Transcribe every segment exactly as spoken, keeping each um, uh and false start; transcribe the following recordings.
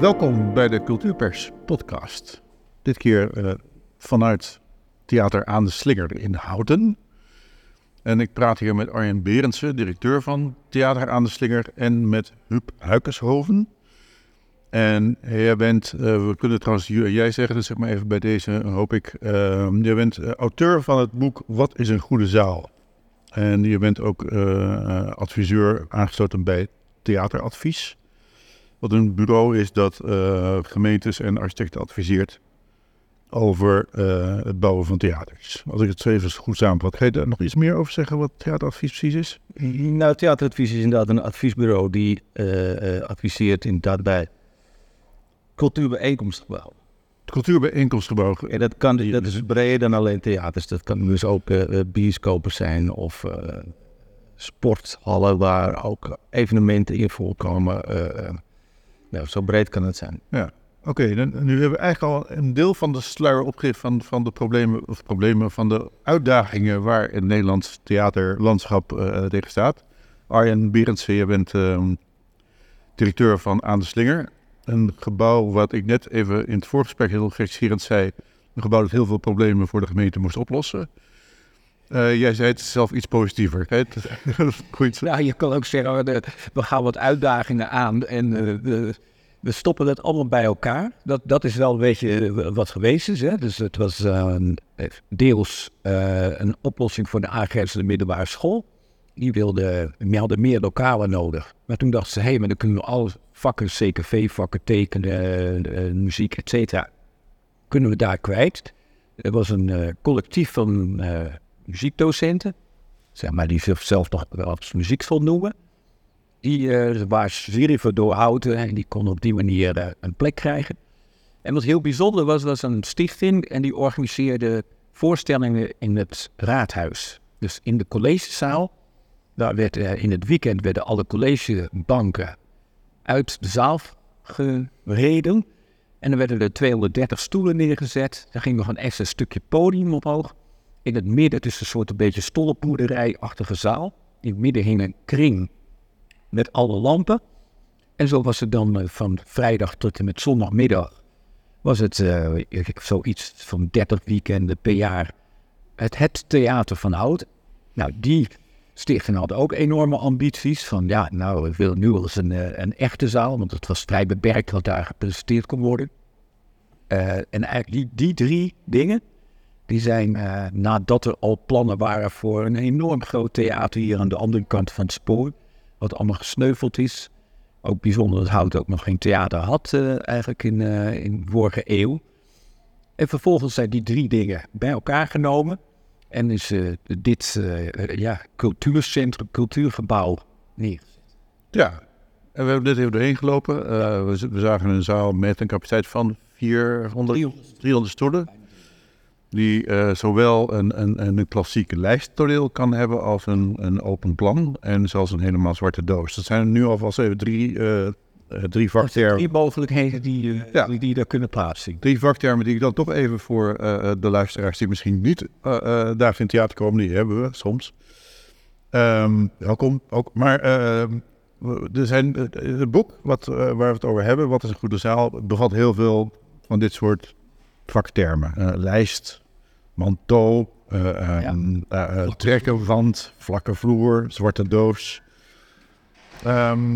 Welkom bij de Cultuurpers podcast. Dit keer uh, vanuit Theater aan de Slinger in Houten. En ik praat hier met Arjen Berendsen, directeur van Theater aan de Slinger, en met Huub Huikeshoven. En jij bent, uh, we kunnen trouwens jij zeggen, dus zeg maar even bij deze, hoop ik. Uh, je bent uh, auteur van het boek Wat is een goede zaal? En je bent ook uh, adviseur aangesloten bij Theateradvies. Wat een bureau is dat uh, gemeentes en architecten adviseert over uh, het bouwen van theaters. Als ik het zo even goed samenvat, ga je daar nog iets meer over zeggen wat theateradvies precies is? Nou, theateradvies is inderdaad een adviesbureau die uh, uh, adviseert inderdaad bij cultuurbijeenkomstgebouw. Cultuurbijeenkomstgebouw. En dat, kan, dat is breder dan alleen theaters. Dat kan dus ook uh, bioscopen zijn of uh, sporthallen waar ook evenementen in voorkomen. Uh, nou, zo breed kan het zijn. Ja. Oké, okay, nu hebben we eigenlijk al een deel van de sluier opgericht van, van de problemen, of problemen van de uitdagingen waar het Nederlands theaterlandschap uh, tegen staat. Arjen Berendsen, je bent uh, directeur van Aan de Slinger. Een gebouw wat ik net even in het voorgesprek heel gekscherend zei, een gebouw dat heel veel problemen voor de gemeente moest oplossen. Uh, jij zei het zelf iets positiever. Hè? Goed. Nou, je kan ook zeggen, we gaan wat uitdagingen aan en uh, we, we stoppen het allemaal bij elkaar. Dat, dat is wel een beetje wat geweest is. Hè? Dus het was uh, deels uh, een oplossing voor de aangrenzende middelbare school. Die wilde, die hadden meer lokalen nodig. Maar toen dachten ze, hé, hey, maar dan kunnen we alle vakken, C K V-vakken, tekenen, uh, muziek, et cetera, kunnen we daar kwijt. Er was een uh, collectief van uh, muziekdocenten, zeg maar, die zichzelf nog wel als muziekschool noemen. Die uh, waren zwierven door Houten en die konden op die manier uh, een plek krijgen. En wat heel bijzonder was, was een stichting en die organiseerde voorstellingen in het raadhuis. Dus in de collegezaal, daar werd uh, in het weekend werden alle collegebanken uit de zaal gereden. En dan werden er tweehonderddertig stoelen neergezet. Er ging nog een extra stukje podium omhoog. In het midden, dus een soort een beetje stollenpoederij-achtige zaal. In het midden hing een kring met alle lampen. En zo was het dan uh, van vrijdag tot en met zondagmiddag. Was het uh, zoiets van dertig weekenden per jaar. Het, het theater van Houten. Nou, die stichting had ook enorme ambities. Van ja, nou, we willen nu wel eens een, een echte zaal. Want het was vrij beperkt wat daar gepresenteerd kon worden. Uh, en eigenlijk die, die drie dingen, die zijn uh, nadat er al plannen waren voor een enorm groot theater hier aan de andere kant van het spoor. Wat allemaal gesneuveld is. Ook bijzonder dat Houten ook nog geen theater had uh, eigenlijk in, uh, in de vorige eeuw. En vervolgens zijn die drie dingen bij elkaar genomen. En is uh, dit uh, ja, cultuurcentrum, cultuurgebouw neergezet. Ja, en we hebben dit even doorheen gelopen. Uh, we, we zagen een zaal met een capaciteit van vierhonderd, driehonderd stoelen. Die uh, zowel een, een, een klassieke lijsttoneel kan hebben als een, een open plan. En zelfs een helemaal zwarte doos. Dat zijn nu alvast even drie, uh, drie vaktermen. Drie mogelijkheden die, uh, ja. die, die daar kunnen plaatsen. Drie vaktermen die ik dan toch even voor uh, de luisteraars die misschien niet uh, uh, daar in theater komen. Die hebben we soms. Um, welkom ook. Maar uh, er zijn, uh, het boek wat, uh, waar we het over hebben, Wat is een goede zaal, bevat heel veel van dit soort vaktermen. Uh, lijst, manteau, uh, ja. uh, uh, trekkenwand, vlakke vloer, zwarte doos. Um,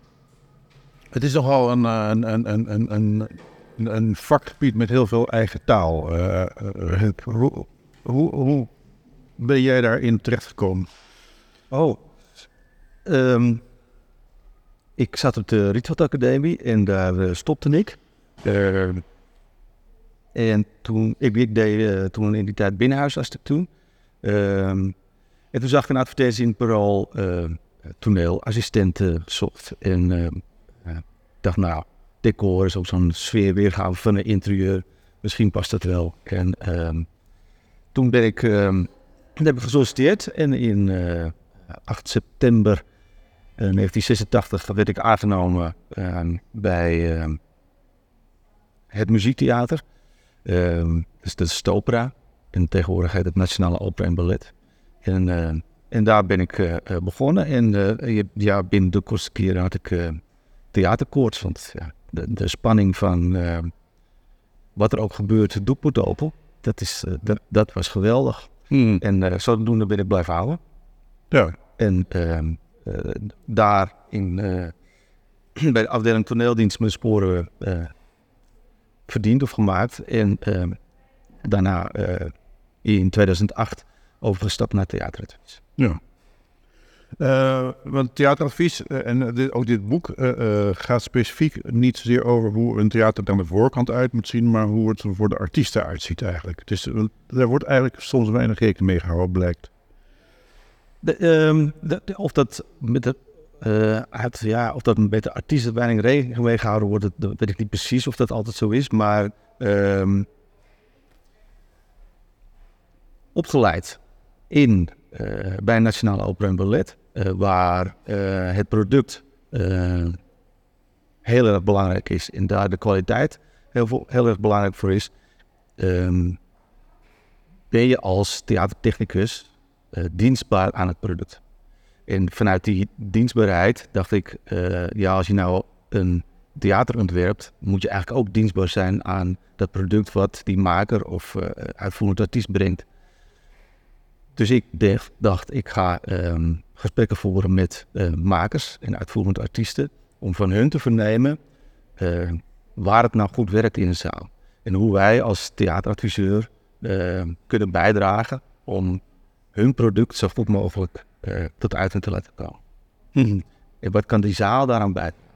het is nogal een, een, een, een, een, een vakgebied met heel veel eigen taal. Uh, uh, hoe, hoe, hoe ben jij daarin terechtgekomen? Oh, um, ik zat op de Rietveld Academie en daar uh, stopte ik. Uh, En toen, ik, ik deed uh, toen in die tijd binnenhuisarchitectuur. Um, en toen zag ik een advertentie in het Parool, uh, toneelassistenten zocht. En uh, uh, dacht, nou, decor is ook zo'n sfeer weergave van een interieur. Misschien past dat wel. En um, toen ben ik, um, heb ik gesolliciteerd. En in uh, acht september uh, negentien zesentachtig werd ik aangenomen uh, bij uh, het muziektheater. Um, dus dat is de opera. En tegenwoordig heet het Nationale Opera en Ballet. En, uh, en daar ben ik uh, begonnen. En uh, ja, binnen de kortste keren had ik uh, theaterkoorts. Want ja, de, de spanning van uh, wat er ook gebeurt, het doek moet open. Dat, is, uh, dat, dat was geweldig. Hmm. En uh, zodoende ben ik blijven houden. Ja. En uh, uh, daar in, uh, bij de afdeling toneeldienst mijn sporen uh, verdiend of gemaakt. En uh, daarna uh, in tweeduizend acht overgestapt naar theateradvies. Ja. Uh, want theateradvies uh, en uh, dit, ook dit boek uh, uh, gaat specifiek niet zozeer over hoe een theater er aan de voorkant uit moet zien, maar hoe het er voor de artiesten uitziet eigenlijk. Dus uh, daar wordt eigenlijk soms weinig rekening mee gehouden, blijkt. De, um, de, de, of dat met de, uh, uit, ja, of dat met de artiesten weinig rekening mee gehouden wordt, dat weet ik niet precies of dat altijd zo is, maar um, opgeleid in uh, bij Nationale Opera en Ballet, uh, waar uh, het product uh, heel erg belangrijk is en daar de kwaliteit heel, veel, heel erg belangrijk voor is, um, ben je als theatertechnicus uh, dienstbaar aan het product. En vanuit die dienstbaarheid dacht ik, uh, ja, als je nou een theater ontwerpt, moet je eigenlijk ook dienstbaar zijn aan dat product wat die maker of uh, uitvoerend artiest brengt. Dus ik dacht, ik ga um, gesprekken voeren met uh, makers en uitvoerend artiesten om van hun te vernemen uh, waar het nou goed werkt in een zaal. En hoe wij als theateradviseur uh, kunnen bijdragen om hun product zo goed mogelijk uh, tot uiting te laten komen. Hmm. En wat kan die zaal daaraan bijdragen?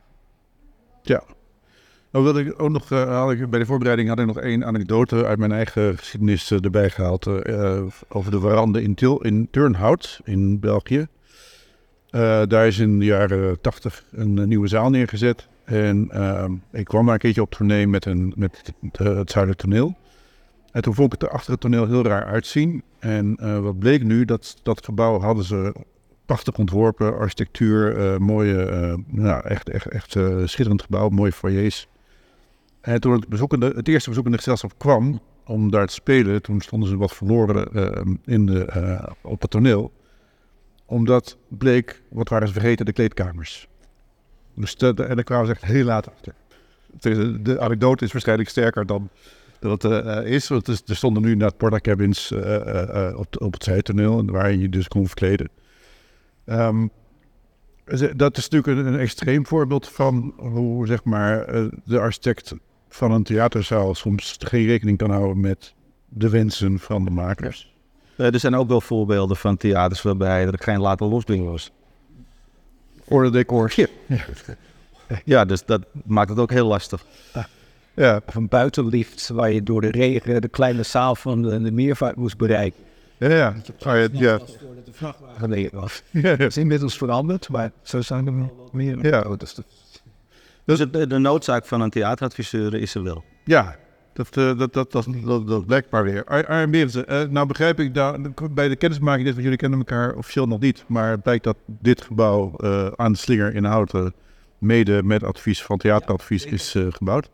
Ja. Nou wilde ik ook nog, uh, had ik, bij de voorbereiding had ik nog één anekdote uit mijn eigen geschiedenis uh, erbij gehaald. Uh, over de warande in, Til, in Turnhout in België. Uh, daar is in de jaren tachtig een uh, nieuwe zaal neergezet. En uh, ik kwam daar een keertje op tournee met, een, met het, uh, het Zuider Toneel. En toen vond ik het achter het toneel heel raar uitzien. En uh, wat bleek nu, dat, dat gebouw hadden ze prachtig ontworpen. Architectuur, uh, mooie, uh, nou, echt, echt, echt uh, schitterend gebouw, mooie foyers. En toen het, bezoekende, het eerste bezoekende gezelschap kwam om daar te spelen, toen stonden ze wat verloren uh, in de, uh, op het toneel. Omdat bleek, wat waren ze vergeten, de kleedkamers. Dus de, de, en daar kwamen ze echt heel laat achter. De, de anekdote is waarschijnlijk sterker dan dat het uh, is. Want er stonden nu naar porta-cabins uh, uh, uh, op, op het zijtoneel, waar je dus kon verkleden. Um, dat is natuurlijk een, een extreem voorbeeld van hoe, zeg maar, uh, de architect van een theaterzaal soms geen rekening kan houden met de wensen van de makers. Uh, er zijn ook wel voorbeelden van theaters waarbij er geen laten losding was. Voor de decor. Ja. Ja, dus dat maakt het ook heel lastig. Ja. Of een buitenlift waar je door de regen de kleine zaal van de, de meervaart moest bereiken. Ja, ja. Oh, ja, ja. Voordat de vrachtwagen leeg was. Ja, ja. Dat is inmiddels veranderd, maar zo zijn er wel meer. Ja. auto's. Dus het, de noodzaak van een theateradviseur is er wel. Ja, dat, uh, dat, dat, dat, dat, dat blijkt maar weer. Arjen Berendsen, uh, nou begrijp ik, daar, bij de kennismaking dit, want jullie kennen elkaar officieel nog niet, maar het blijkt dat dit gebouw uh, aan de Slinger in Houten mede met advies van theateradvies ja, is uh, gebouwd.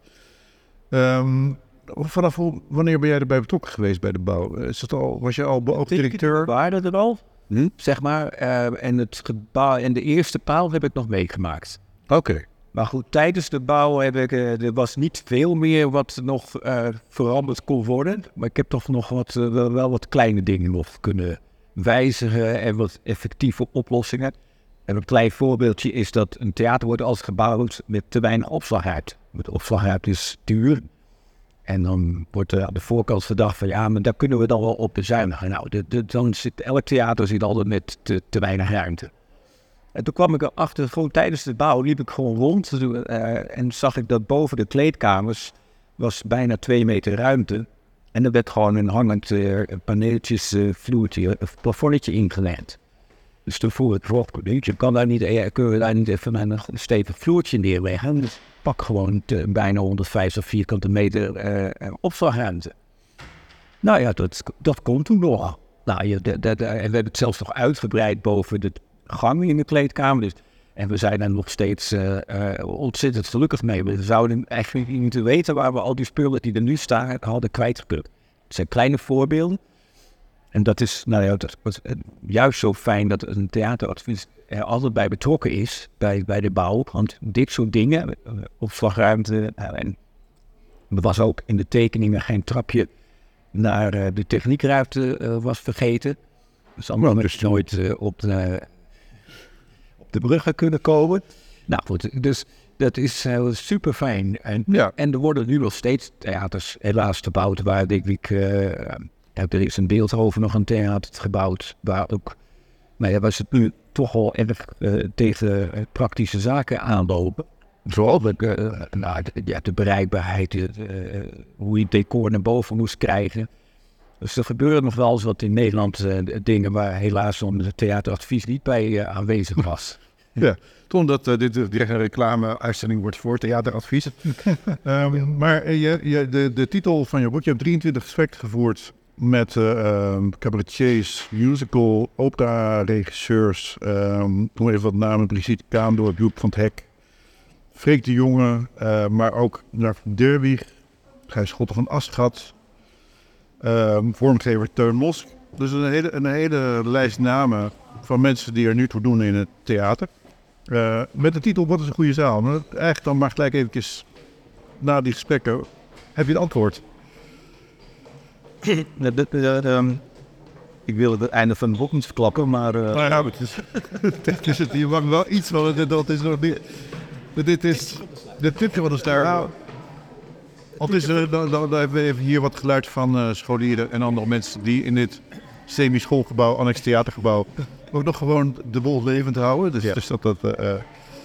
Um, vanaf hoe, wanneer ben jij erbij betrokken geweest bij de bouw? Is het al, was je al ook directeur? We waren er al, hm? zeg maar. Uh, en het gebouw en de eerste paal heb ik nog meegemaakt. Oké. Okay. Maar goed, tijdens de bouw heb ik, uh, er was niet veel meer wat nog uh, veranderd kon worden. Maar ik heb toch nog wat, uh, wel, wel wat kleine dingen nog kunnen wijzigen en wat effectieve oplossingen. En een klein voorbeeldje is dat een theater wordt altijd gebouwd met te weinig opslagruimte. Met opslagruimte is duur. En dan wordt er aan de voorkant gedacht van ja, maar daar kunnen we dan wel op bezuinigen. Nou, de, de, dan zit elk theater zit altijd met te, te weinig ruimte. En toen kwam ik erachter, gewoon tijdens de bouw liep ik gewoon rond uh, en zag ik dat boven de kleedkamers was bijna twee meter ruimte. En er werd gewoon een hangend uh, paneeltjes uh, vloertje, een plafonnetje ingelegd. Dus toen voel ik voor, je kan daar niet, uh, kunnen we daar niet even een, een stevig vloertje neerleggen. Dus pak gewoon te, bijna honderdvijftig vierkante meter uh, opslagruimte. Nou ja, dat, dat kon toen nog. Nou, je, de, de, de, en we hebben het zelfs nog uitgebreid boven de gang in de kleedkamer. Dus, en we zijn daar nog steeds uh, uh, ontzettend gelukkig mee. We zouden eigenlijk niet te weten waar we al die spullen die er nu staan hadden kwijtgeplukt. Het zijn kleine voorbeelden. En dat is nou ja, dat was juist zo fijn dat een theateradvies er altijd bij betrokken is, bij, bij de bouw. Want dit soort dingen, opslagruimte, en er was ook in de tekeningen geen trapje naar uh, de techniekruimte uh, was vergeten. Dus allemaal Nou, dus nooit uh, op, de, op de bruggen kunnen komen. Nou goed, dus dat is uh, super fijn. En, Ja. en er worden nu nog steeds theaters helaas gebouwd waar denk ik... Uh, er is in Beeldhoven nog een theater gebouwd waar ook... Nou ja, was het nu toch wel erg uh, tegen uh, praktische zaken aanlopen. Zoals? Uh, nou, de, ja, de bereikbaarheid, uh, hoe je het decor naar boven moest krijgen. Dus er gebeuren nog wel eens wat in Nederland uh, dingen waar helaas een theateradvies niet bij uh, aanwezig was. Ja, toen dat uh, dit direct een reclame-uitzending wordt voor theateradvies. um, maar uh, je, je, de, de titel van je boek, je hebt drieëntwintig gesprekken gevoerd met uh, um, cabaretiers, musical, opera-regisseurs. Um, noem even wat namen, Brigitte Kaandorp, Joep van het Hek, Freek de Jonge, uh, maar ook naar Derwig, Gijs Schotten van Aschat, um, vormgever Teun Mosk. Dus een hele, een hele lijst namen van mensen die er nu toe doen in het theater. Uh, met de titel Wat is een goede zaal? Maar eigenlijk dan maar gelijk eventjes na die gesprekken heb je het antwoord. De, de, de, de, um, ik wil het einde van het boek niet verklappen, maar... Uh... Nou ja, het is, het is het, je mag wel iets van het, dat is nog niet... Dit is de titel van de ster. Nou, het is, uh, dan, dan hebben we even hier wat geluid van uh, scholieren en andere mensen die in dit semi-schoolgebouw, annex theatergebouw, ook nog gewoon de boel levend houden. Dus, ja. dus dat dat... Uh, nou,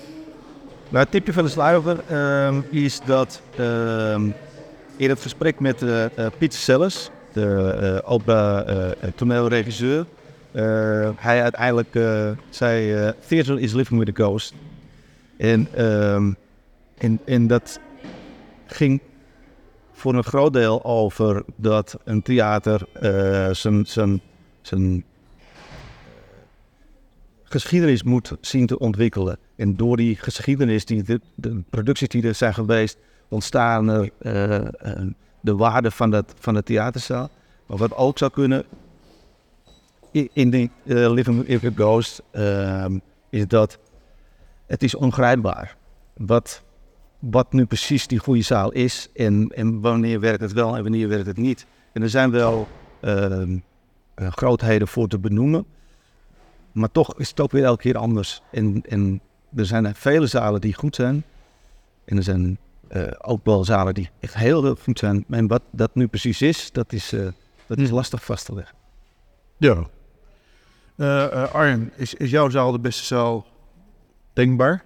het tipje van de sluier uh, is dat uh, in het gesprek met uh, uh, Pieter Sellers, de uh, opera uh, toneelregisseur, uh, hij uiteindelijk uh, zei, uh, theater is living with a ghost. En, uh, en, en dat ging voor een groot deel over dat een theater uh, zijn, zijn, zijn geschiedenis moet zien te ontwikkelen. En door die geschiedenis, die de, de producties die er zijn geweest, ontstaan er uh, uh, de waarde van, dat, van de theaterzaal. Maar wat ook zou kunnen in de uh, Living with a Ghost uh, is dat het is ongrijpbaar. Wat, wat nu precies die goede zaal is en, en wanneer werkt het wel en wanneer werkt het niet. En er zijn wel uh, uh, grootheden voor te benoemen. Maar toch is het ook weer elke keer anders. En, en er zijn vele zalen die goed zijn. En er zijn uh, ook wel zalen die echt heel, heel goed zijn. En wat dat nu precies is, dat is, uh, dat is lastig vast te leggen. Ja. Uh, uh, Arjen, is, is jouw zaal de beste zaal denkbaar?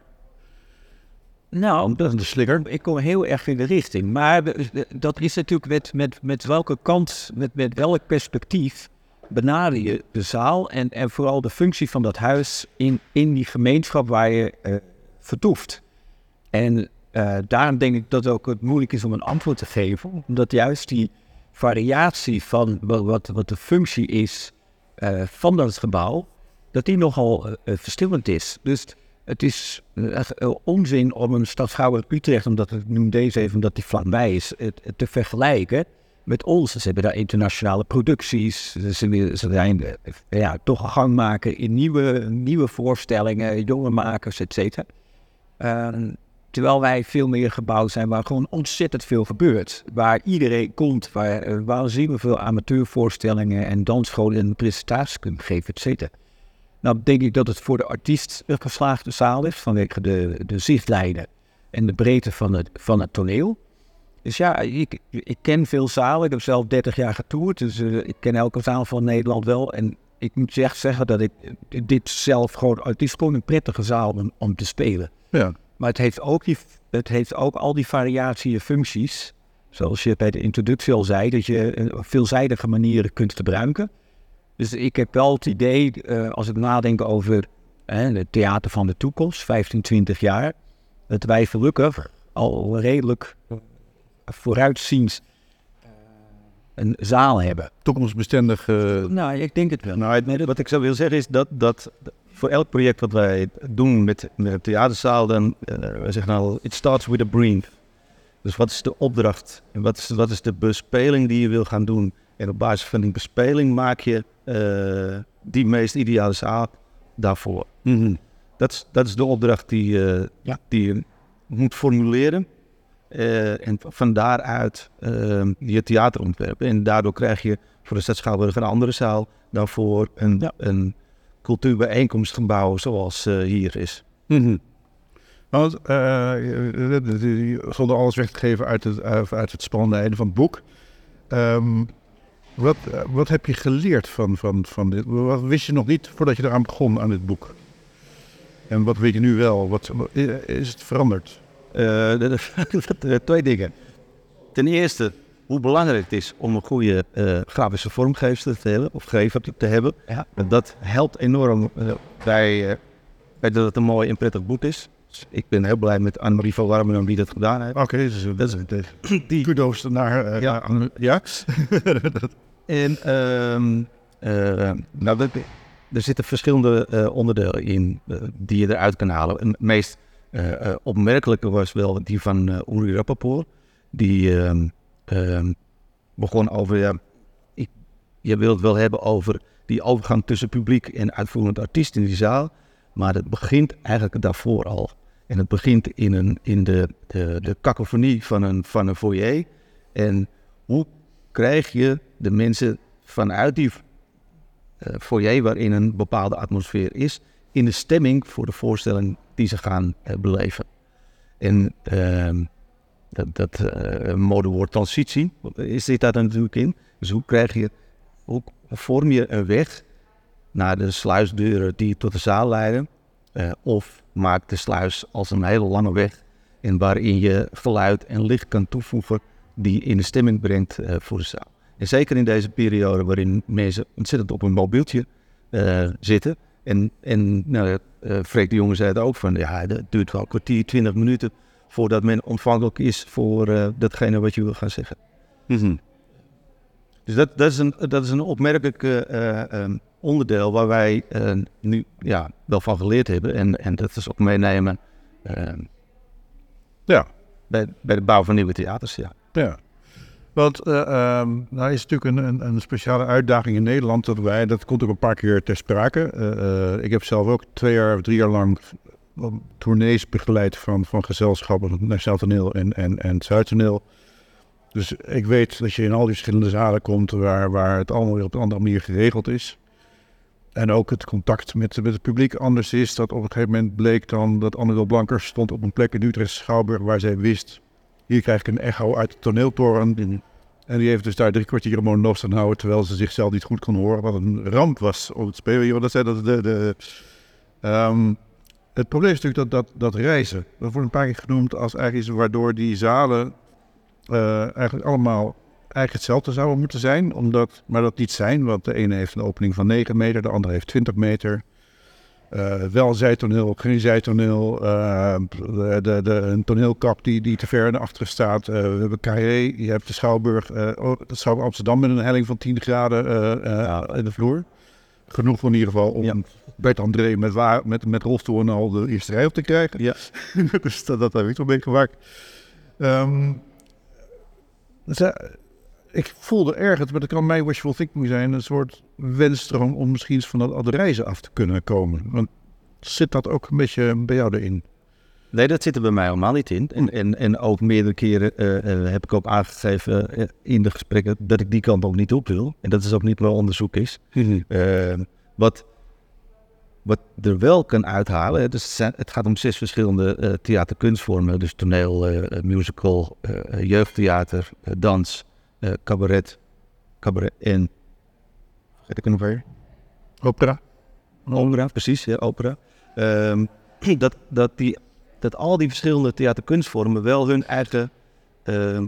Nou, Dat is de slinger. ik kom heel erg in de richting. Maar dat is natuurlijk met, met, met welke kant, met, met welk perspectief benader je de zaal en, en vooral de functie van dat huis in, in die gemeenschap waar je uh, vertoeft. En uh, daarom denk ik dat het ook het moeilijk is om een antwoord te geven. Omdat juist die variatie van wat, wat de functie is uh, van dat gebouw, dat die nogal uh, verschillend is. Dus het is uh, uh, onzin om een stad Schouwburg Utrecht, omdat ik noem deze even omdat die vlakbij is, uh, te vergelijken met ons. Ze hebben daar internationale producties. Ze, ze zijn uh, ja, toch een gang maken in nieuwe, nieuwe voorstellingen, jonge makers, et cetera. Uh, terwijl wij veel meer gebouwd zijn waar gewoon ontzettend veel gebeurt. Waar iedereen komt, waar uh, waanzinnig veel amateurvoorstellingen en dansscholen en presentaties kunnen geven, et cetera. Nou denk ik dat het voor de artiest een geslaagde zaal is vanwege de, de zichtlijnen en de breedte van het, van het toneel. Dus ja, ik, ik ken veel zalen. Ik heb zelf dertig jaar getoerd, dus uh, ik ken elke zaal van Nederland wel. En ik moet echt zeggen dat ik dit zelf gewoon, het is gewoon een prettige zaal om, om te spelen. Ja. Maar het heeft, ook die, het heeft ook al die variatie en functies, zoals je bij de introductie al zei, dat je op veelzijdige manieren kunt gebruiken. Dus ik heb wel het idee, uh, als ik nadenk over uh, het theater van de toekomst, vijftien, twintig jaar, dat wij gelukkig al redelijk vooruitziend uh, een zaal hebben. Toekomstbestendig. Uh... Nou, ik denk het wel. Nou, het, wat ik zou willen zeggen is dat, dat voor elk project wat wij doen met, met een theaterzaal, dan uh, we zeggen al, it starts with a brief. Dus wat is de opdracht? En wat is, wat is de bespeling die je wil gaan doen? En op basis van die bespeling maak je uh, die meest ideale zaal daarvoor. Mm-hmm. Dat is, dat is de opdracht die, uh, Ja. die je moet formuleren. Uh, en van daaruit uh, je theater ontwerpen. En daardoor krijg je voor de Stad Schouwburg een andere zaal dan voor een, Ja. een cultuurbijeenkomstgebouw zoals uh, hier is. Mm-hmm. Want uh, zonder alles weg te geven uit het, uit het spannende einde van het boek. Um, wat, uh, wat heb je geleerd van, van, van dit? Wat wist je nog niet voordat je eraan begon aan dit boek? En wat weet je nu wel? Wat, is het veranderd? Uh, twee dingen. Ten eerste, hoe belangrijk het is om een goede uh, grafische vormgever te hebben, of gever te hebben. Ja. Dat helpt enorm uh, bij, uh, bij dat het een mooi en prettig boek is. Dus ik ben heel blij met Annemarie van Warmerdam die dat gedaan heeft. Oké, okay, dus dat is de die kudo's naar uh, ja. Anne, ja. En um, uh, nou, dat, er zitten verschillende uh, onderdelen in uh, die je eruit kan halen. Het meest uh, uh, opmerkelijke was wel die van uh, Uri Rapoport. Die uh, uh, begon over, ja, ik, je wilt het wel hebben over die overgang tussen publiek en uitvoerend artiest in die zaal. Maar het begint eigenlijk daarvoor al. En het begint in, een, in de, de, de kakofonie van een, van een foyer. En hoe krijg je de mensen vanuit die uh, foyer waarin een bepaalde atmosfeer is, in de stemming voor de voorstelling die ze gaan uh, beleven. En uh, dat, dat uh, modewoord transitie zit daar natuurlijk in. Dus hoe krijg je, hoe vorm je een weg naar de sluisdeuren die tot de zaal leiden? Uh, of maak de sluis als een hele lange weg en waarin je geluid en licht kan toevoegen die in de stemming brengt uh, voor de zaal. En zeker in deze periode waarin mensen ontzettend op een mobieltje uh, zitten. En, en nou, uh, Freek de Jonge zei het ook van, ja, het duurt wel een kwartier, twintig minuten voordat men ontvankelijk is voor uh, datgene wat je wil gaan zeggen. Mm-hmm. Dus dat, dat, is een, dat is een opmerkelijk uh, um, onderdeel waar wij uh, nu ja, wel van geleerd hebben. En, en dat is ook meenemen uh, ja. bij, bij de bouw van nieuwe theaters. Ja. Ja. Want uh, um, nou is natuurlijk een, een, een speciale uitdaging in Nederland dat wij, dat komt ook een paar keer ter sprake. Uh, uh, ik heb zelf ook twee jaar of drie jaar lang tournees begeleid van, van gezelschappen, het Nationaal Toneel en, en, en het Zuidtoneel. Dus ik weet dat je in al die verschillende zalen komt waar, waar het allemaal weer op een andere manier geregeld is. En ook het contact met, met het publiek anders is. Dat op een gegeven moment bleek dan dat Annabel Blankers stond op een plek in Utrecht Schouwburg waar zij wist, hier krijg ik een echo uit de toneeltoren. En die heeft dus daar drie kwartier een monoloog staan houden terwijl ze zichzelf niet goed kon horen. Wat een ramp was op het spelen. Dat zei dat de, de, um, het probleem is natuurlijk dat, dat, dat reizen. Dat wordt een paar keer genoemd als eigenlijk iets waardoor die zalen uh, eigenlijk allemaal eigenlijk hetzelfde zouden moeten zijn. Omdat, maar dat niet zijn, want de ene heeft een opening van negen meter, de andere heeft twintig meter. Uh, wel zijtoneel, geen zijtoneel, uh, de, de, de, een toneelkap die, die te ver naar achteren staat. Uh, we hebben Carré, je hebt de Schouwburg, uh, oh, de Schouwburg Amsterdam met een helling van tien graden uh, uh, ja. in de vloer. Genoeg in ieder geval om ja. Bert André met, waar, met, met rolstoel en al de eerste rij op te krijgen. Ja. Dus dat, dat heb ik wel meegemaakt. Um, dus, uh, ik voelde ergens, maar dat kan mijn wishful thinking zijn, een soort wensdroom om misschien eens van dat, dat reizen af te kunnen komen. Want zit dat ook een beetje bij jou erin? Nee, dat zit er bij mij helemaal niet in. En, en, en ook meerdere keren uh, uh, heb ik ook aangegeven uh, in de gesprekken dat ik die kant ook niet op wil. En dat is ook niet wat onderzoek is. Mm-hmm. Uh, wat, wat er wel kan uithalen, hè, dus het, zijn, het gaat om zes verschillende uh, theaterkunstvormen. Dus toneel, uh, musical, uh, jeugdtheater, uh, dans, uh, cabaret, cabaret en... Vergeet ik er nog weer? Opera. Opera, precies, ja, opera. Um, dat, dat, die, dat al die verschillende theaterkunstvormen wel hun eigen... Um,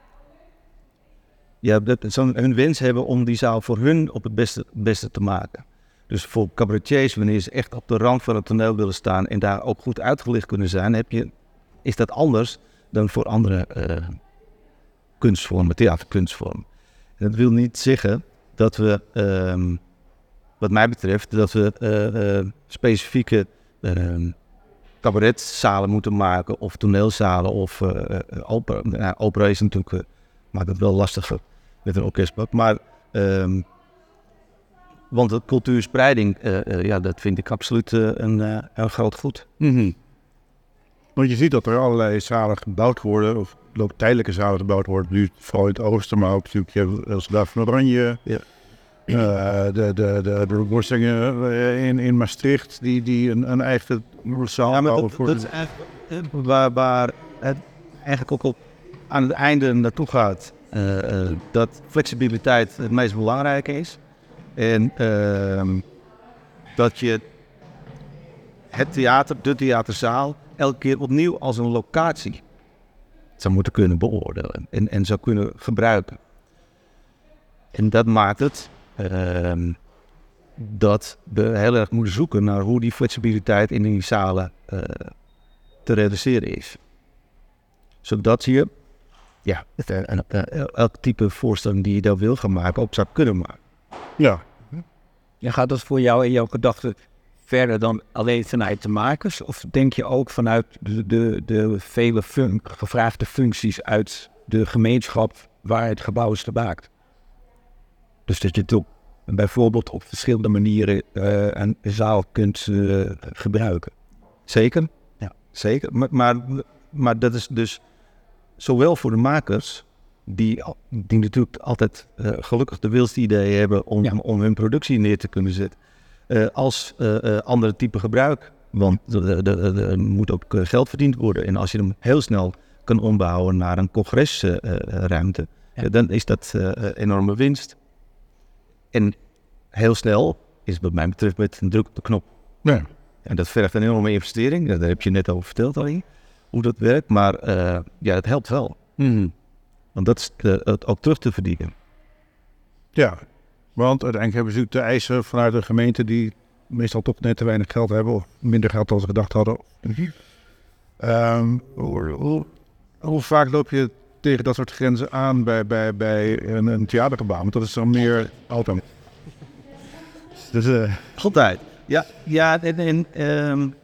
ja, dat, zo'n, hun wens hebben om die zaal voor hun op het beste, beste te maken. Dus voor cabaretiers, wanneer ze echt op de rand van het toneel willen staan en daar ook goed uitgelicht kunnen zijn, heb je, is dat anders dan voor andere uh, kunstvormen, theaterkunstvormen. En dat wil niet zeggen dat we... Um, wat mij betreft, dat we uh, uh, specifieke uh, cabaretzalen moeten maken, of toneelzalen, of uh, uh, opera. Nou, opera is natuurlijk, uh, maakt het wel lastiger met een orkestbak. Maar Um, want de cultuurspreiding, uh, uh, ja, dat vind ik absoluut uh, een, uh, een groot goed. Mm-hmm. Want je ziet dat er allerlei zalen gebouwd worden, of ook tijdelijke zalen gebouwd worden, nu vooral in het oosten, maar ook natuurlijk, je hebt Soldaat van Oranje, ja. uh, de, de, de, de Borsingen in, in Maastricht, die, die een, een eigen zaal ja, bouwen. Dat, voor dat is eigenlijk waar, waar het eigenlijk ook op aan het einde naartoe gaat, uh, uh, dat flexibiliteit het meest belangrijke is. En uh, dat je het theater, de theaterzaal, elke keer opnieuw als een locatie zou moeten kunnen beoordelen en, en zou kunnen gebruiken. En dat maakt het uh, dat we heel erg moeten zoeken naar hoe die flexibiliteit in die zalen uh, te realiseren is. Zodat je ja, elk type voorstelling die je daar wil gaan maken ook zou kunnen maken. Ja. En gaat dat voor jou in jouw gedachten verder dan alleen vanuit de makers? Of denk je ook vanuit de, de, de vele fun- gevraagde functies uit de gemeenschap waar het gebouw is gemaakt? Dus dat je het op, bijvoorbeeld op verschillende manieren uh, een zaal kunt uh, gebruiken. Zeker, ja, zeker. Maar, maar, maar dat is dus zowel voor de makers, die, die natuurlijk altijd uh, gelukkig de wildste ideeën hebben om, ja. om hun productie neer te kunnen zetten, uh, als uh, uh, andere type gebruik. Want er moet ook geld verdiend worden. En als je hem heel snel kan ombouwen naar een congresruimte, uh, ja. uh, dan is dat uh, enorme winst. En heel snel is wat mij betreft met een druk op de knop. Ja. En dat vergt een enorme investering. Daar heb je net over verteld al, hoe dat werkt. Maar uh, ja, het helpt wel. Mm-hmm. Want dat is de, het ook terug te verdienen. Ja, want uiteindelijk hebben ze natuurlijk de eisen vanuit de gemeente die meestal toch net te weinig geld hebben. Of minder geld dan ze gedacht hadden. Um, hoe, hoe, hoe vaak loop je tegen dat soort grenzen aan bij, bij, bij een, een theatergebouw? Want dat is dan meer altijd. Dus, uh... Altijd. Ja, ja en, en um,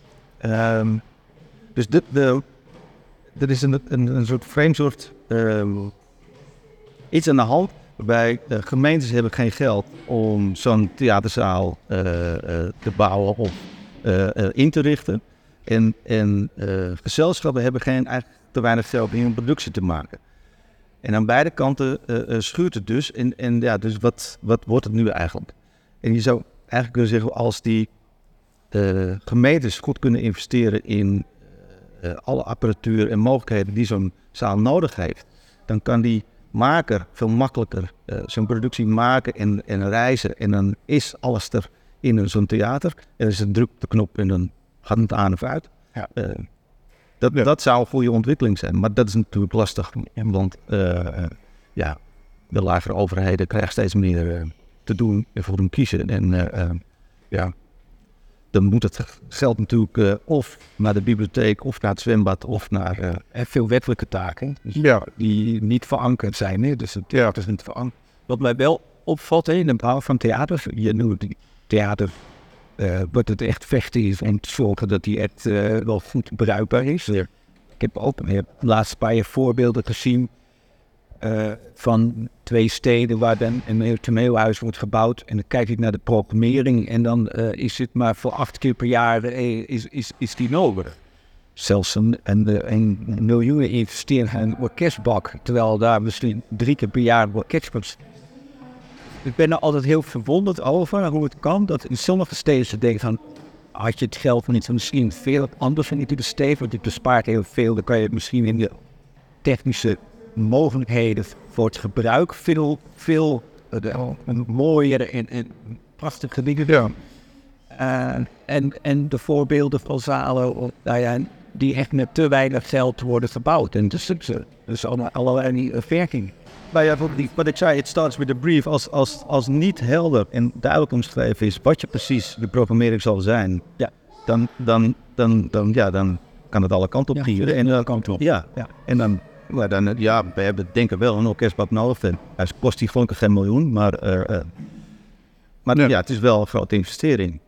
um, dus de, de, er is een, een, een soort vreemd soort um, iets aan de hand, waarbij uh, gemeentes hebben geen geld om zo'n theaterzaal uh, uh, te bouwen of uh, uh, in te richten. En, en uh, gezelschappen hebben geen, eigenlijk te weinig geld om een productie te maken. En aan beide kanten uh, uh, schuurt het dus. En, en ja, dus wat, wat wordt het nu eigenlijk? En je zou eigenlijk kunnen zeggen, als die uh, gemeentes goed kunnen investeren in uh, alle apparatuur en mogelijkheden die zo'n zaal nodig heeft, dan kan die maker veel makkelijker uh, zo'n productie maken en, en reizen. En dan is alles er in zo'n theater. En dan is het druk op de knop en dan gaat het aan of uit. Ja. Uh, dat, ja. dat zou een goede ontwikkeling zijn. Maar dat is natuurlijk lastig. Want uh, uh, ja, de lagere overheden krijgen steeds meer uh, te doen en voor hem kiezen. En uh, uh, ja, dan moet het geld natuurlijk uh, of naar de bibliotheek of naar het zwembad of naar... Uh, en veel wettelijke taken dus ja. die niet verankerd zijn. Hè? Dus het theater is niet verankerd. Wat mij wel opvalt hè, in de bouw van theaters, je noemt theater... Uh, wat het echt vechten is om te zorgen dat die echt uh, wel goed bruikbaar is. Ja. Ik heb ook ik heb de laatste paar jaar voorbeelden gezien uh, van twee steden waar dan een heel toneelhuis wordt gebouwd. En dan kijk ik naar de programmering en dan uh, is het maar voor acht keer per jaar uh, is, is, is die nodig. Zelfs een, een, een miljoenen investeren in een orkestbak, terwijl daar misschien drie keer per jaar een orkest komt. Ik ben er altijd heel verwonderd over hoe het kan dat in sommige steden ze denken van had je het geld niet misschien veel anders in te besteden, want je bespaart heel veel, dan kan je het misschien in de technische mogelijkheden voor het gebruik veel, veel uh, mooier en, en prachtiger dingen doen. Ja. Uh, en, en de voorbeelden van zalen nou ja, die echt met te weinig geld worden gebouwd. En dus er is allerlei werking. Nou ja, wat ik zei, het starts with a brief. Als, als, als niet helder en duidelijk omschreven is wat je precies de programmering zal zijn, ja. dan, dan, dan, dan, ja, dan kan het alle kanten op gieren. Ja, en alle kanten op. Ja, ja. En dan, nou, dan, ja, we hebben denk ik wel een orkestbak nodig. En hij kost die gelukkig geen miljoen, maar, uh, uh, maar ja. ja, het is wel een grote investering.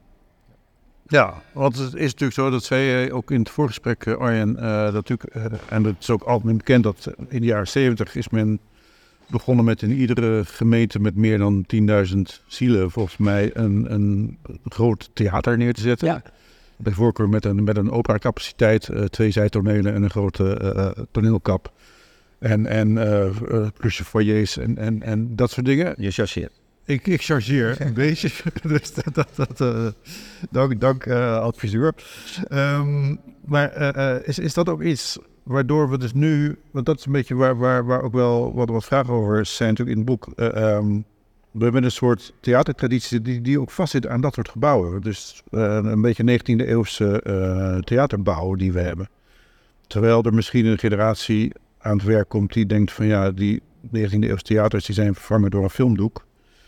Ja, want het is natuurlijk zo, dat zei je ook in het voorgesprek, uh, Arjen, uh, dat natuurlijk, uh, en het is ook algemeen bekend dat in de jaren zeventig is men begonnen met in iedere gemeente met meer dan tienduizend zielen volgens mij een, een groot theater neer te zetten. Ja. Bij voorkeur met een, met een operacapaciteit, uh, twee zijtonelen en een grote uh, toneelkap. En, en uh, uh, plusje foyers en, en, en dat soort dingen. Je chargeert. Ik, ik chargeer een beetje, dus dat, dat, dat, uh, dank, dank uh, adviseur. Um, maar uh, uh, is, is dat ook iets waardoor we dus nu, want dat is een beetje waar, waar, waar ook wel wat, wat vragen over zijn natuurlijk in het boek. Uh, um, we hebben een soort theatertraditie die, die ook vastzit aan dat soort gebouwen. Dus uh, een beetje negentiende eeuwse uh, theaterbouw die we hebben. Terwijl er misschien een generatie aan het werk komt die denkt van ja, die negentiende eeuwse theaters die zijn vervangen door een filmdoek.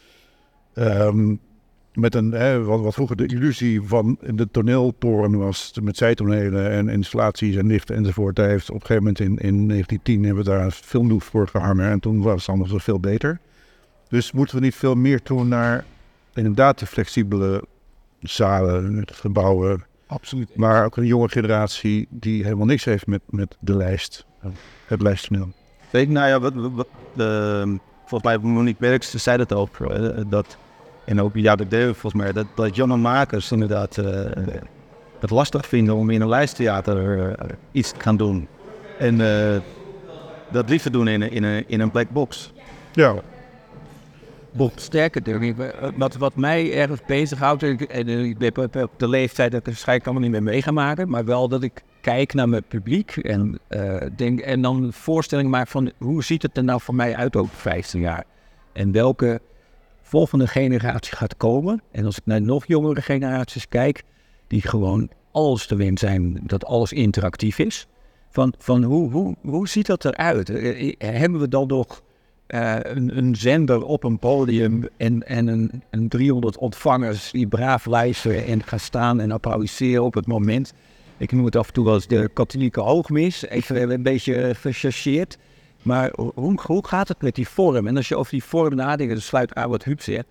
Um, met een, hè, wat, wat vroeger de illusie van de toneeltoren was, met zijtonelen en installaties en lichten enzovoort. Daar heeft op een gegeven moment in, in negentien tien hebben we daar een filmdoek voor gehangen en toen was het allemaal zo veel beter. Dus moeten we niet veel meer toe naar inderdaad de flexibele zalen, gebouwen. Absoluut. Maar ook een jonge generatie die helemaal niks heeft met, met de lijst, het lijsttoneel. Weet nou ja, wat, wat, uh, volgens mij Monique Merks zei dat ook. Uh, dat, en ook ja, dat deel volgens mij, dat, dat jonge makers inderdaad uh, het lastig vinden om in een lijsttheater uh, iets te gaan doen. En uh, dat liever doen in, in, in, in een black box. Ja. Sterker, denk ik, wat, wat mij erg bezighoudt, en ik, en ik ben op de leeftijd dat ik het waarschijnlijk allemaal niet meer mee ga maken, maar wel dat ik kijk naar mijn publiek en, uh, denk, en dan een voorstelling maak van hoe ziet het er nou voor mij uit over vijftien jaar? En welke volgende generatie gaat komen? En als ik naar nog jongere generaties kijk, die gewoon alles te win zijn, dat alles interactief is, van, van hoe, hoe, hoe ziet dat eruit? Uh, hebben we dan nog Uh, een, een zender op een podium en, en een, een driehonderd ontvangers die braaf luisteren en gaan staan en applaudisseren op het moment. Ik noem het af en toe wel eens de katholieke hoogmis, even een beetje uh, gechargeerd. Maar hoe, hoe gaat het met die vorm? En als je over die vorm nadenkt, dan sluit aan wat Huub zegt,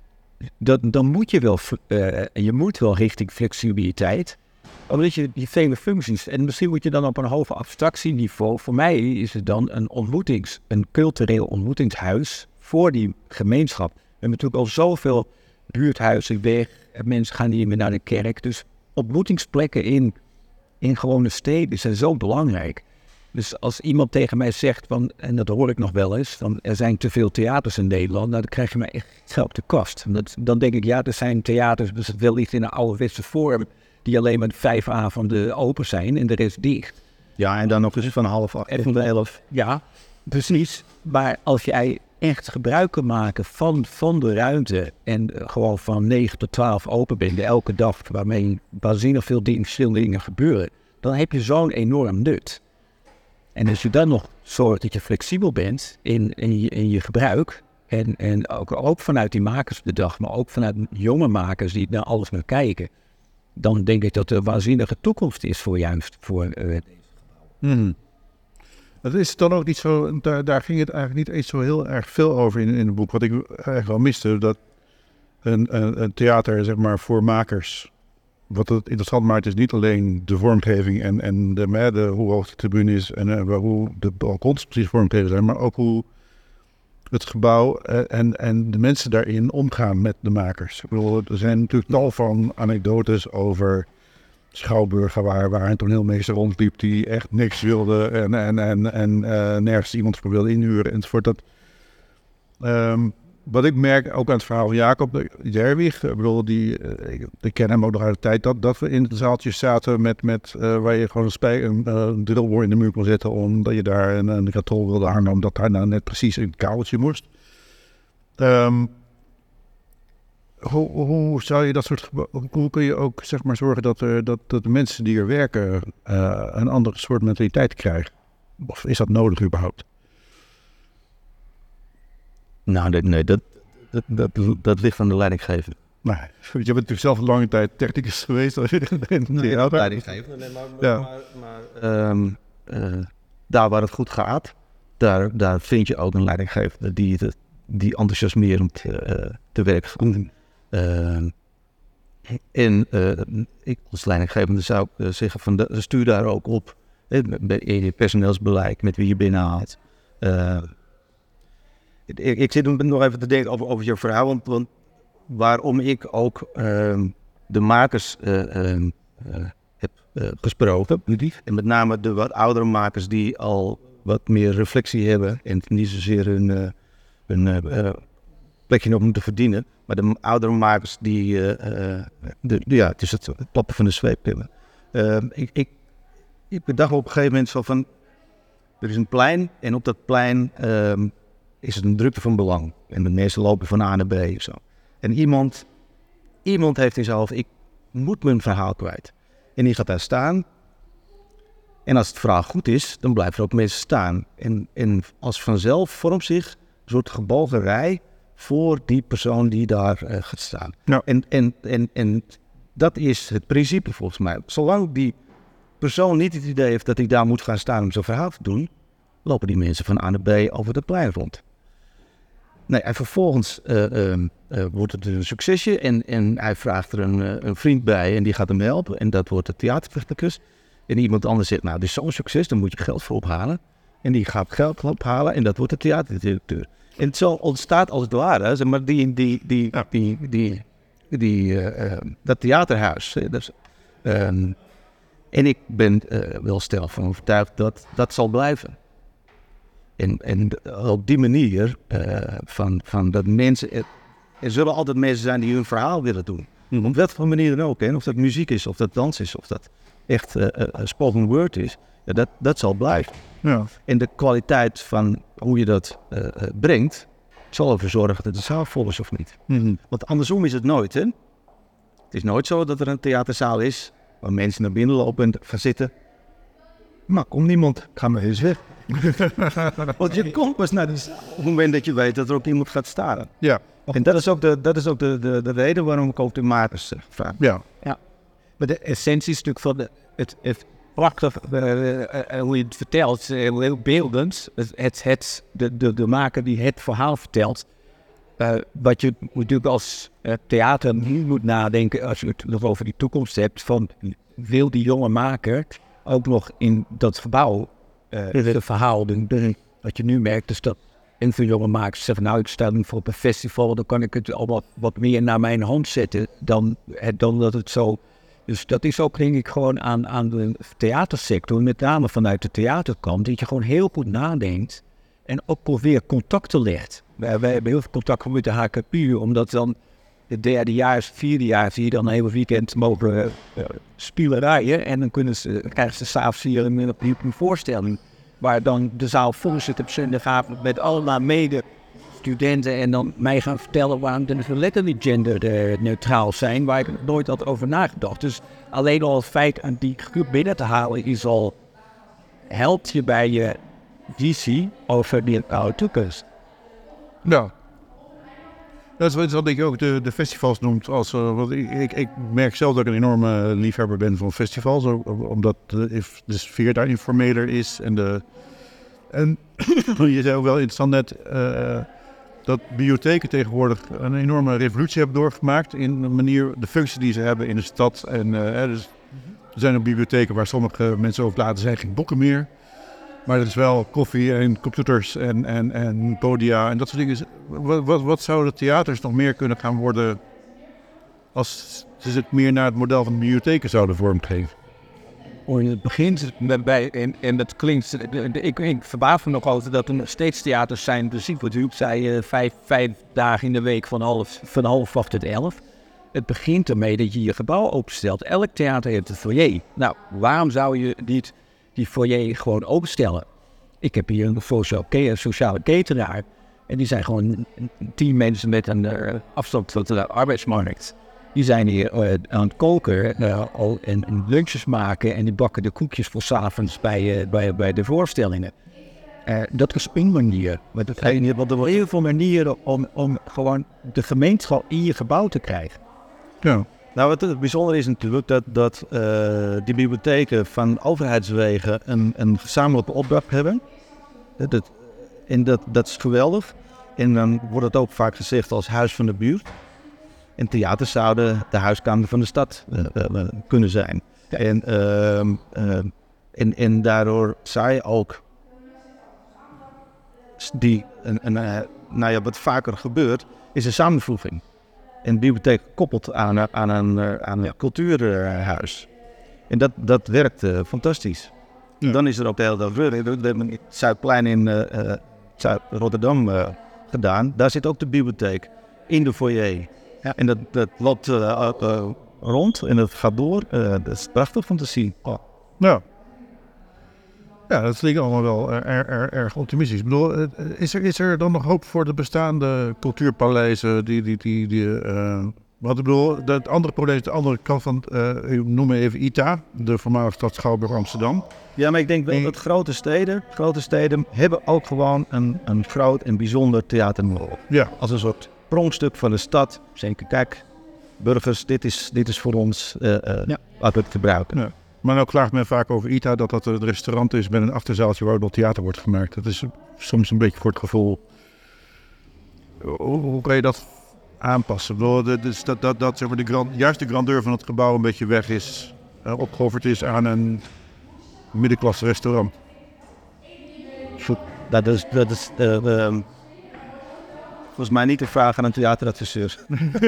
dat, dan moet je wel, uh, je moet wel richting flexibiliteit. Omdat je die vele functies, en misschien moet je dan op een hoger abstractieniveau, voor mij is het dan een ontmoetings, een cultureel ontmoetingshuis voor die gemeenschap. We hebben natuurlijk al zoveel buurthuizen weg, mensen gaan niet meer naar de kerk, dus ontmoetingsplekken in, in gewone steden zijn zo belangrijk. Dus als iemand tegen mij zegt, van, en dat hoor ik nog wel eens, van er zijn te veel theaters in Nederland, nou, dan krijg je mij echt op de kast. Dat, dan denk ik, ja, er zijn theaters, dus het wellicht in een ouderwetse vorm, die alleen maar vijf avonden open zijn en de rest dicht. Ja, en dan nog eens van half acht tot elf. Ja, precies. Maar als jij echt gebruik kan maken van, van de ruimte en uh, gewoon van negen tot twaalf open bent elke dag, waarmee waanzinnig veel dingen, verschillende dingen gebeuren, dan heb je zo'n enorm nut. En als je dan nog zorgt dat je flexibel bent in, in, je, in je gebruik, en, en ook, ook vanuit die makers op de dag, maar ook vanuit jonge makers die naar alles naar kijken, dan denk ik dat er een waanzinnige toekomst is voor juist voor uh, deze gebouwen. Hmm. Dat is dan ook niet zo, daar, daar ging het eigenlijk niet eens zo heel erg veel over in, in het boek. Wat ik eigenlijk wel miste, dat een, een, een theater, zeg maar, voor makers, wat het interessant maakt, is niet alleen de vormgeving en, en de, de, hoe hoog de tribune is en uh, hoe de balkons precies vormgegeven zijn, maar ook hoe het gebouw en, en de mensen daarin omgaan met de makers. Ik bedoel, er zijn natuurlijk tal van anekdotes over schouwburgen waar, waar een toneelmeester rondliep die echt niks wilde en, en, en, en uh, nergens iemand voor wilde inhuren enzovoort. Dat, um, wat ik merk ook aan het verhaal van Jacob Derwig, ik bedoel, die, uh, ik, ik ken hem ook nog uit de tijd dat, dat we in het zaaltje zaten met, met uh, waar je gewoon een, spij, een, uh, een drillboor in de muur kon zetten omdat je daar een, een katrol wilde hangen, omdat daar nou net precies in het kabeltje moest. Um, hoe, hoe zou je dat soort, hoe kun je ook zeg maar zorgen dat, er, dat, dat de mensen die er werken uh, een andere soort mentaliteit krijgen? Of is dat nodig überhaupt? Nou, dat, nee, dat, dat, dat, dat ligt aan de leidinggevende. Nou, je bent natuurlijk zelf een lange tijd technicus geweest in het theater. Leidinggevende, nee, maar, ja. maar, maar um, uh, daar waar het goed gaat, daar, daar vind je ook een leidinggevende die, die, die enthousiasmerend uh, te werk gaat. Uh, en uh, ik als leidinggevende zou ik uh, zeggen, van de, stuur daar ook op, in je personeelsbeleid, met wie je binnenhaalt. Uh, ik, ik zit nog even te denken over, over je verhaal, want, want waarom ik ook uh, de makers uh, uh, uh, heb uh, gesproken. En met name de wat oudere makers die al wat meer reflectie hebben en niet zozeer hun, uh, hun uh, plekje nog moeten verdienen. Maar de oudere makers die uh, uh, de, ja, het is het, het klappen van de zweep hebben. Uh, ik, ik, ik bedacht op een gegeven moment zo van, er is een plein en op dat plein uh, is het een drukte van belang. En de mensen lopen van A naar B of zo. En iemand, iemand heeft in zijn hoofd, ik moet mijn verhaal kwijt. En die gaat daar staan. En als het verhaal goed is, dan blijven er ook mensen staan. En, en als vanzelf vormt zich een soort gebogen rij voor die persoon die daar uh, gaat staan. Ja. En, en, en, en dat is het principe volgens mij. Zolang die persoon niet het idee heeft dat hij daar moet gaan staan om zijn verhaal te doen, lopen die mensen van A naar B over het plein rond. Nee, en vervolgens uh, uh, uh, wordt het een succesje en, en hij vraagt er een, uh, een vriend bij en die gaat hem helpen. En dat wordt de theatercriticus. En iemand anders zegt, nou, dit is zo'n succes, daar moet je geld voor ophalen. En die gaat geld ophalen en dat wordt de theaterdirecteur. En zo ontstaat als het ware, zeg maar, die, die, die, ja. die, die, die, uh, uh, dat theaterhuis. Dus, um, en ik ben uh, wel stellig van overtuigd dat dat zal blijven. En, en op die manier, uh, van, van dat mensen, er, er zullen altijd mensen zijn die hun verhaal willen doen. Mm-hmm. Op welke manier dan ook, hè? Of dat muziek is, of dat dans is, of dat echt uh, uh, spoken word is. Ja, dat, dat zal blijven. Ja. En de kwaliteit van hoe je dat uh, uh, brengt, zal ervoor zorgen dat de zaal vol is of niet. Mm-hmm. Want andersom is het nooit, hè? Het is nooit zo dat er een theaterzaal is waar mensen naar binnen lopen en gaan zitten. Maar komt niemand, ik ga maar eens weg. Want je komt pas naar die zaal op het moment dat je weet dat er ook iemand gaat staren. Ja. En dat is ook de, dat is ook de, de, de reden waarom ik ook de makers uh, vraag. Ja. Ja. Maar de essentie is natuurlijk van de, het, het prachtig, uh, uh, uh, hoe je het vertelt, uh, heel beeldend. Het, het, het, de, de, de maker die het verhaal vertelt. Uh, wat je natuurlijk als uh, theater niet moet nadenken als je het nog over die toekomst hebt. Van, wil die jonge maker ook nog in dat gebouw uh, het verhaal doen? Wat je nu merkt is dat en veel jonge makers zeggen, nou ik sta nu voor op een festival, dan kan ik het allemaal wat meer naar mijn hand zetten dan, dan dat het zo. Dus dat is ook denk ik gewoon aan, aan de theatersector, met name vanuit de theaterkant, dat je gewoon heel goed nadenkt en ook alweer contacten legt. Wij, wij hebben heel veel contacten met de H K P U, omdat dan het derde jaar, het vierde jaar zie je dan een hele weekend mogen uh, spielerijen en dan kunnen ze, krijgen ze s'avonds hier een, een, een voorstelling. Waar dan de zaal vol zit op zondagavond met allemaal mede-studenten en dan mij gaan vertellen waarom ze lekker niet genderneutraal zijn, waar ik nooit had over nagedacht. Dus alleen al het feit aan die groep binnen te halen is al, helpt je bij je visie over die oude toekomst. Ja. Dat is wat ik ook de, de festivals noemt. Als, uh, want ik, ik, ik merk zelf dat ik een enorme liefhebber ben van festivals. Omdat de, de sfeer daar informeler is. En, de, en je zei ook wel interessant net uh, dat bibliotheken tegenwoordig een enorme revolutie hebben doorgemaakt. In de manier, de functie die ze hebben in de stad. En, uh, dus, er zijn ook bibliotheken waar sommige mensen over laten zijn geen boeken meer. Maar er is wel koffie en computers en, en, en podia en dat soort dingen. Wat, wat, wat zouden theaters nog meer kunnen gaan worden als ze het meer naar het model van de bibliotheken zouden vormgeven? Oh, in het begin bij, en, en dat klinkt, ik, ik verbaas me nog over dat er nog steeds theaters zijn. Dus ik natuurlijk zei uh, vijf, vijf dagen in de week van half, van half acht tot elf. Het begint ermee dat je je gebouw openstelt. Elk theater heeft een foyer. Nou, waarom zou je niet die foyer gewoon openstellen? Ik heb hier een sociale, sociale cateraar. En die zijn gewoon tien mensen met een uh, afstand tot de arbeidsmarkt. Die zijn hier uh, aan het koken uh, al, en, en lunches maken. En die bakken de koekjes voor 's avonds bij, uh, bij, bij de voorstellingen. Uh, dat is één manier. Maar er zijn heel veel manieren om, om gewoon de gemeenschap in je gebouw te krijgen. Ja. Nou, wat het bijzonder is natuurlijk dat, dat uh, die bibliotheken van overheidswegen een, een gezamenlijke opdracht hebben. Dat, en dat, dat is geweldig. En dan wordt het ook vaak gezegd als huis van de buurt. En theaters zouden de huiskamer van de stad uh, uh, kunnen zijn. Ja. En, uh, uh, en, en daardoor zou je ook die, een, een, nou ja, wat vaker gebeurt, is een samenvoeging. En de bibliotheek koppelt aan, aan een, aan een cultuurhuis. En dat, dat werkt uh, fantastisch. Ja. Dan is er ook de hele dag reuring. We hebben het Zuidplein in uh, Zuid Rotterdam uh, gedaan. Daar zit ook de bibliotheek in de foyer. Ja. En dat, dat loopt uh, uh, rond en dat gaat door. Uh, dat is prachtig om te zien. Oh. Ja. Ja, dat klinkt allemaal wel erg, erg, erg optimistisch. Ik bedoel, is er, is er dan nog hoop voor de bestaande cultuurpaleizen die... die, die, die uh, wat ik bedoel, het andere probleem, de andere kant van, uh, ik noem even I T A, de voormalige stad Schouwburg Amsterdam. Ja, maar ik denk wel dat grote steden, grote steden hebben ook gewoon een, een groot en bijzonder theater nodig. Ja. Als een soort pronkstuk van de stad. Zeker, kijk, burgers, dit is, dit is voor ons, uh, uh, ja. laten we het gebruiken. Ja. Maar nou klaagt men vaak over I T A dat dat een restaurant is met een achterzaaltje waar wel theater wordt gemaakt. Dat is soms een beetje voor het gevoel. Hoe, hoe kan je dat aanpassen? Dus dat, dat, dat zeg maar, de grand, juist de grandeur van het gebouw een beetje weg is, uh, opgeofferd is aan een middenklasse restaurant. Dat is, dat is uh, um, volgens mij niet de vraag aan een theateradviseur.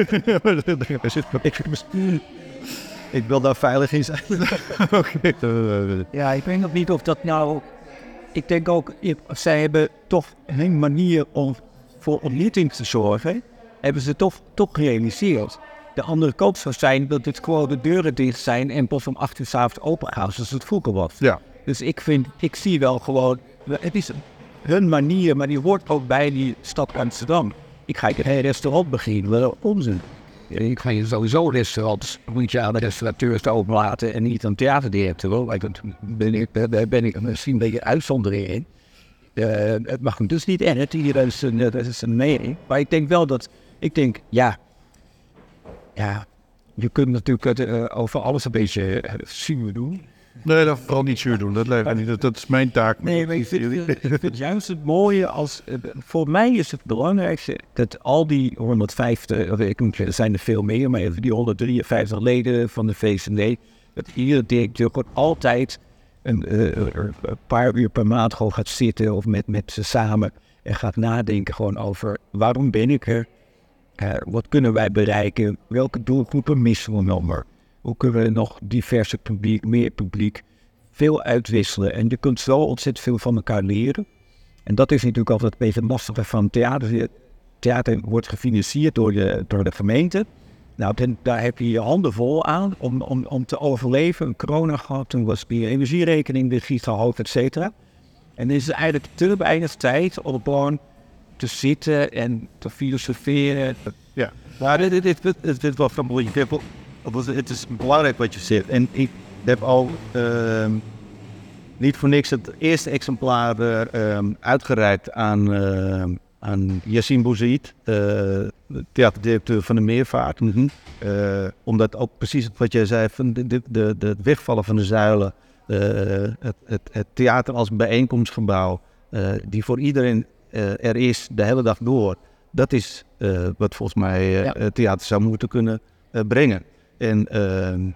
Ik wil daar veilig in zijn. Okay. Ja, ik weet nog niet of dat nou... Ik denk ook, zij hebben toch een manier om voor ontmoeting te zorgen. Hebben ze toch, toch gerealiseerd. De andere kant zou zijn dat het gewoon de deuren dicht zijn en pas om acht uur 's avonds open gaan, zoals het vroeger was. Ja. Dus ik vind, ik zie wel gewoon, het is hun manier, maar die hoort ook bij die stad Amsterdam. Ik ga een restaurant beginnen, wel onzin. Ik ga je sowieso restaurants, moet je aan de restaurateurs openlaten en niet aan theaterdirecteur. Daar ben ik, daar ben ik misschien een beetje uitzondering in. Uh, het mag hem dus niet en het hier is een, dat is een mening. Maar ik denk wel dat, ik denk, ja, ja, je kunt natuurlijk uh, over alles een beetje uh, zuur doen. Nee, dat vooral niet zuur doen, dat lijkt niet, dat, dat is mijn taak. Nee, maar ik vind, uh, ik vind het juist het mooie als, uh, voor mij is het belangrijkste dat al die honderdvijftig, ik moet, er zijn er veel meer, maar die honderddrieënvijftig leden van de V C D, dat iedere directeur gewoon altijd een, uh, een paar uur per maand gewoon gaat zitten of met, met ze samen en gaat nadenken gewoon over waarom ben ik er, uh, wat kunnen wij bereiken, welke doelgroepen missen we nog maar, hoe kunnen we nog diverse publiek, meer publiek, veel uitwisselen en je kunt zo ontzettend veel van elkaar leren. En dat is natuurlijk altijd een beetje het lastige van theater. Theater wordt gefinancierd door de, door de gemeente. Nou, ten, daar heb je je handen vol aan om, om, om te overleven. Een corona gehad, toen was die energierekening weer gigahoog, et cetera. En dan is het eigenlijk te weinig tijd om gewoon te zitten en te filosoferen. Ja, maar dit, dit, dit, dit, dit was van belangrijk. Het is belangrijk wat je zegt. En ik heb al uh, niet voor niks het eerste exemplaar uh, uitgereikt aan, uh, aan Yassine Bouzaid, uh, theaterdirecteur van de Meervaart. Mm-hmm. Uh, omdat ook precies wat jij zei, van de, de, de, de wegvallen van de zuilen, uh, het, het, het theater als bijeenkomstgebouw, uh, die voor iedereen uh, er is de hele dag door. Dat is uh, wat volgens mij uh, ja. theater zou moeten kunnen uh, brengen. En uh,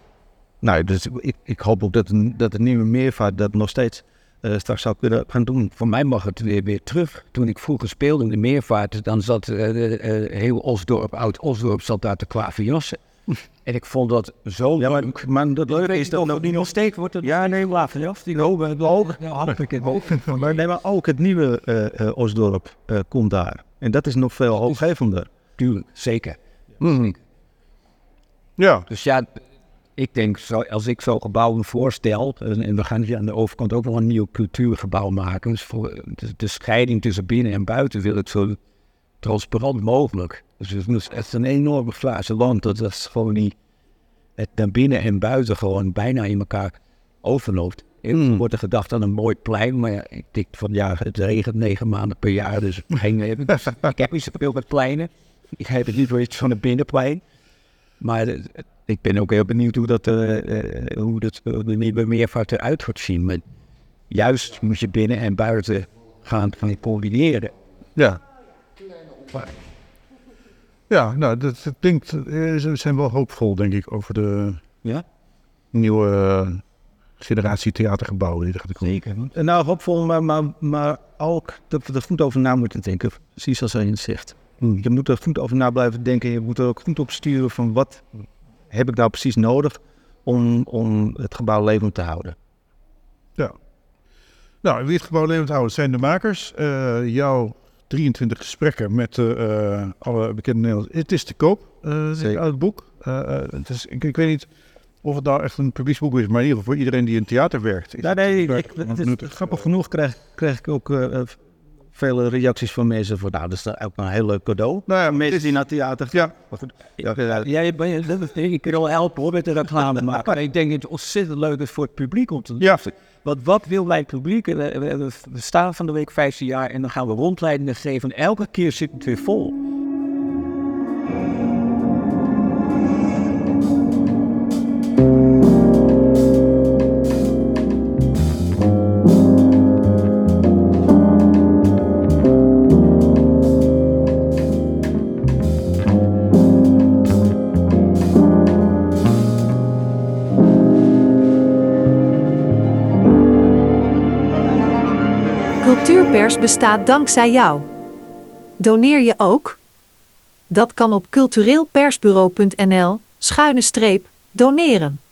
nou, dus ik, ik hoop ook dat, een, dat de nieuwe Meervaart dat nog steeds uh, straks zou kunnen gaan doen. Voor mij mag het weer, weer terug. Toen ik vroeger speelde in de Meervaart, dan zat uh, uh, uh, heel Osdorp, Oud-Osdorp, zat daar te klaverjassen. En ik vond dat zo ja, leuk. Maar, maar dat leuke is dat nog niet nog steeds wordt het. Ja, nee, klaverjas. Die lopen ook. Had ik het ook. Maar, nee, maar ook het nieuwe uh, uh, Osdorp uh, komt daar. En dat is nog veel hoopgevender. Tuurlijk, zeker. Mm. Ja. Dus ja, ik denk, zo, als ik zo'n gebouw voorstel, en we gaan hier aan de overkant ook nog een nieuw cultuurgebouw maken, dus voor de, de scheiding tussen binnen en buiten wil ik zo transparant mogelijk. Dus het is een enorme glazen land, dat is gewoon niet, het naar binnen en buiten gewoon bijna in elkaar overloopt. Er mm. wordt er gedacht aan een mooi plein, maar ja, ik denk van ja, het regent negen maanden per jaar, dus geen, dus, ik heb niet zoveel met pleinen. Ik heb het niet voor iets van een binnenplein. Maar uh, ik ben ook heel benieuwd hoe dat, uh, uh, hoe dat uh, de nieuwe Meervaart eruit gaat zien. Maar juist moet je binnen en buiten gaan, gaan combineren. Ja. Ja, nou, dat, dat klinkt, uh, ze zijn wel hoopvol, denk ik, over de ja? nieuwe uh, generatie theatergebouwen. Die er Zeker. Nou, hoopvol, maar, maar, maar ook dat we er goed over na moeten denken. Precies zoals je zegt. Hmm. Je moet er goed over na blijven denken. Je moet er ook goed op sturen van wat heb ik nou precies nodig om, om het gebouw levend te houden. Ja. Nou, wie het gebouw levend houden zijn de makers. Uh, jouw drieëntwintig gesprekken met uh, alle bekende Nederlanders. Het is te koop, uh, uit het boek. Uh, uh, het is, ik, ik weet niet of het nou echt een publieksboek is, maar in ieder geval voor iedereen die in theater werkt. Ja, nee, ik, het is, nuttig, grappig uh, genoeg krijg, krijg ik ook uh, vele reacties van mensen voor, nou, dat is ook een heel leuk cadeau. Nou ja, mensen is, die naar theater gaan. Ja, ja, ja, ik kan wel helpen hoor met de reclame maken. Maar ik denk dat het ontzettend leuk is voor het publiek om te doen. Ja. Want wat wil mijn publiek? We, we, we staan van de week vijftien jaar en dan gaan we rondleidingen geven. En elke keer zit het weer vol. Cultuurpers bestaat dankzij jou. Doneer je ook? Dat kan op cultureelpersbureau punt n l schuine streep doneren.